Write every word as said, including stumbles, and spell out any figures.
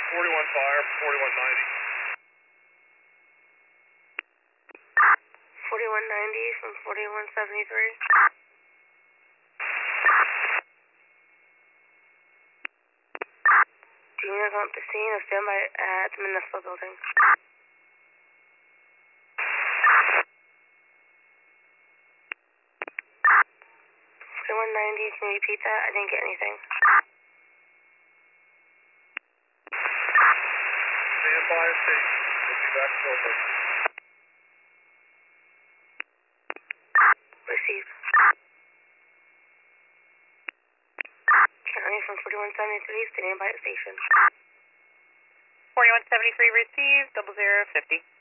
forty-one fire, forty-one ninety. forty-one ninety from forty-one seventy-three. Junior come up to scene or stand by at the municipal building. forty-one ninety, can you repeat that? I didn't get anything. Stand by at station. We'll be back shortly. Received. County from forty-one seventy-three, standing by at station. forty-one seventy-three received, double zero fifty.